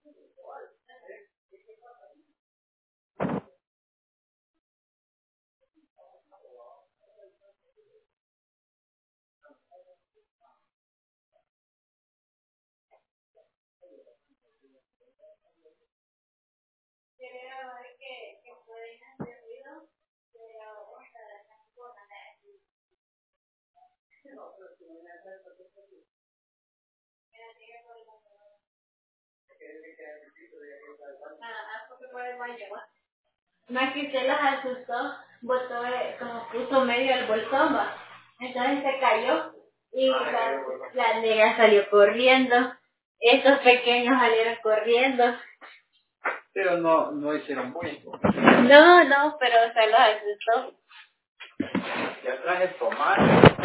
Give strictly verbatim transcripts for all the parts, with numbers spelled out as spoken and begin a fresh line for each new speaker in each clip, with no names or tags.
Más que se las asustó, botó, eh, como puso medio el bolsón, va. Entonces se cayó y la, la negra salió corriendo. Estos pequeños salieron corriendo. Pero no, no hicieron bullying. No, no, pero se los asustó. Ya traje tomate.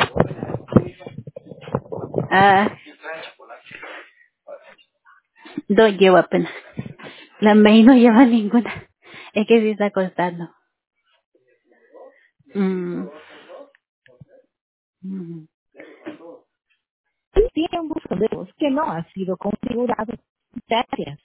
Ah, no llevo apenas. La May no lleva ninguna. Es que sí está costando. Mm. Mm.
Tiene un buscador que no ha sido configurado. Gracias.